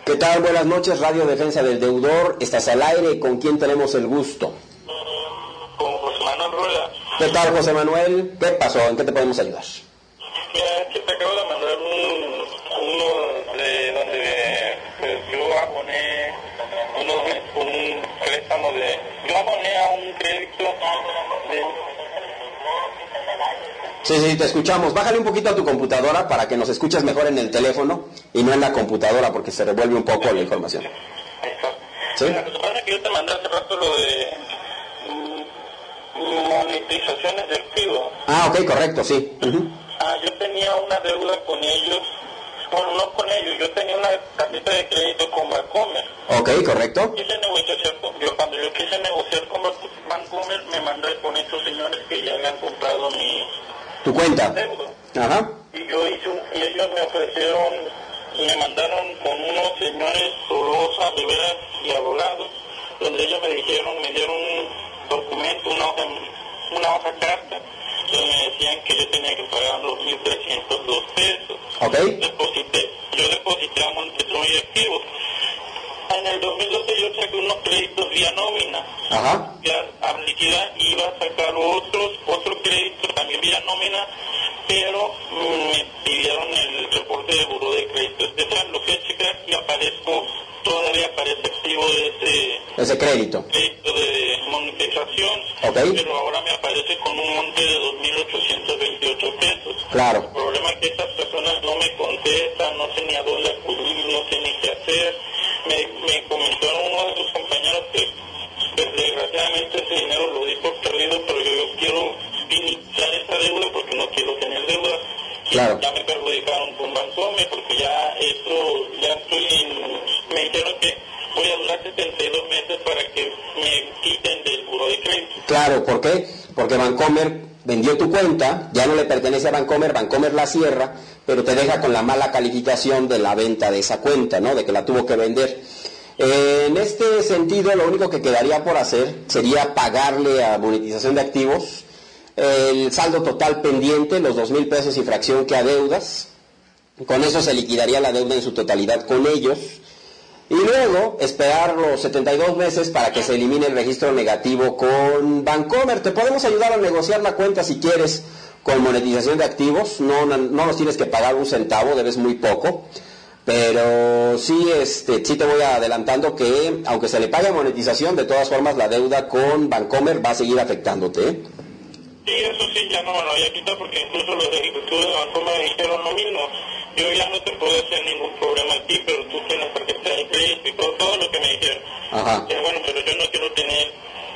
¿Qué tal? Buenas noches, Radio Defensa del Deudor. Estás al aire. ¿Con quién tenemos el gusto? Con José Manuel Rueda. ¿Qué tal, José Manuel? ¿Qué pasó? ¿En qué te podemos ayudar? Mira, es que te acabo de mandar uno de donde yo aboné un préstamo de... Yo aboné a un crédito de... Sí, te escuchamos. Bájale un poquito a tu computadora para que nos escuches mejor en el teléfono y no en la computadora porque se revuelve un poco la información. Ahí está. ¿Sí? Mira, lo que pasa es que yo te mandé hace rato lo de monetizaciones de activos. Ah, ok, correcto, sí. Yo tenía una deuda con ellos, bueno, no con ellos, yo tenía una tarjeta de crédito con Bancomer. Ok, correcto. Cuando yo quise negociar con Bancomer, me mandé con estos señores que ya me han comprado mi ¿Tu cuenta? deuda. Ajá. Y ellos me ofrecieron, me mandaron con unos señores Solosa, Rivera y abogados, donde ellos me dieron un documento, una hoja carta, donde me decían que yo tenía que pagar los 1.302 pesos. Ok. Yo deposité a Montetrón y Activos. En el 2012 yo saqué unos créditos vía nómina. Ajá. Ya a liquidar iba a sacar otro crédito también vía nómina, pero me pidieron el reporte de buró de crédito especial, lo que checar y todavía aparece activo ese crédito de monetización, okay. Pero ahora me aparece con un monte de 2.828 pesos. Claro. El problema es que estas personas no me contestan, no sé ni a dónde acudir, no sé ni qué hacer. Me comentaron uno de sus compañeros que desgraciadamente ese dinero lo di por perdido, pero yo quiero iniciar esa deuda porque no quiero tener deuda. Claro. Ya me perjudicaron con Bancomer porque me dijeron que voy a durar 72 meses para que me quiten del buró de crédito. Claro, ¿por qué? Porque Bancomer vendió tu cuenta, ya no le pertenece a Bancomer la cierra, pero te deja con la mala calificación de la venta de esa cuenta, ¿no? De que la tuvo que vender. En este sentido, lo único que quedaría por hacer sería pagarle a monetización de activos el saldo total pendiente, los 2,000 pesos y fracción que adeudas. Con eso se liquidaría la deuda en su totalidad con ellos. Y luego esperar los 72 meses para que se elimine el registro negativo con Bancomer. Te podemos ayudar a negociar la cuenta si quieres con monetización de activos. No nos tienes que pagar un centavo, debes muy poco. Pero sí te voy adelantando que aunque se le pague monetización, de todas formas la deuda con Bancomer va a seguir afectándote, ¿eh? Sí, eso sí, ya no me lo había quitado porque incluso los ejecutivos de Bancomer me dijeron lo mismo. Yo ya no te puedo hacer ningún problema aquí, pero tú tienes tarjeta de crédito y todo lo que me dijeron. Ajá. Bueno, pero yo no quiero tener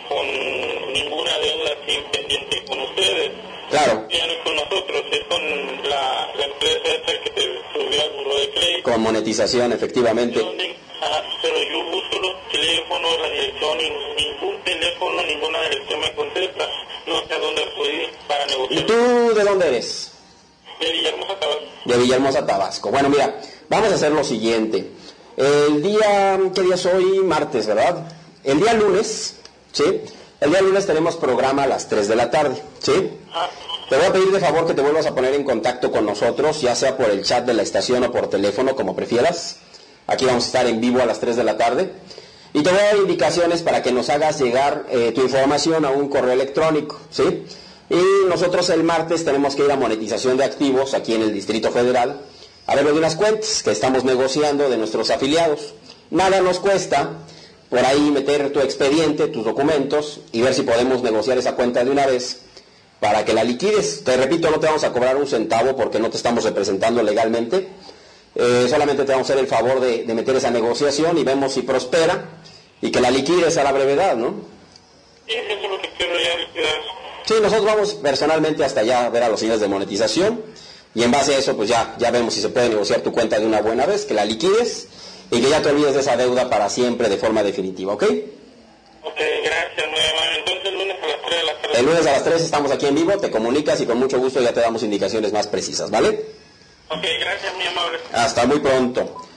con ninguna deuda así pendiente con ustedes. Claro. Ya no es con nosotros, es con la empresa esta que te subió al buró de crédito. Con monetización, efectivamente. Pero yo busco los teléfonos, la dirección, y ningún teléfono, ninguna dirección me contesta. No sé a dónde acudir para negociar. ¿Y tú de dónde eres? De Villahermosa, Tabasco. De Villahermosa, Tabasco. Bueno, mira, vamos a hacer lo siguiente. ¿Qué día es hoy? Martes, ¿verdad? El día lunes, ¿sí? El día lunes tenemos programa a las 3 de la tarde, ¿sí? Te voy a pedir de favor que te vuelvas a poner en contacto con nosotros, ya sea por el chat de la estación o por teléfono, como prefieras. Aquí vamos a estar en vivo a las 3 de la tarde. Y te voy a dar indicaciones para que nos hagas llegar tu información a un correo electrónico, ¿sí? Y nosotros el martes tenemos que ir a monetización de activos aquí en el Distrito Federal a ver de unas cuentas que estamos negociando de nuestros afiliados. Nada nos cuesta por ahí meter tu expediente, tus documentos y ver si podemos negociar esa cuenta de una vez para que la liquides. Te repito, no te vamos a cobrar un centavo porque no te estamos representando legalmente. Solamente te vamos a hacer el favor de meter esa negociación y vemos si prospera y que la liquides a la brevedad, ¿no? Sí, eso es lo que quiero ya liquidar. Sí, nosotros vamos personalmente hasta allá a ver a los señores de monetización y en base a eso pues ya vemos si se puede negociar tu cuenta de una buena vez, que la liquides y que ya te olvides de esa deuda para siempre de forma definitiva, ¿ok? Ok, gracias, muy amable. Entonces el lunes a las 3 de la tarde. El lunes a las 3 estamos aquí en vivo, te comunicas y con mucho gusto ya te damos indicaciones más precisas, ¿vale? Ok, gracias, muy amable. Hasta muy pronto.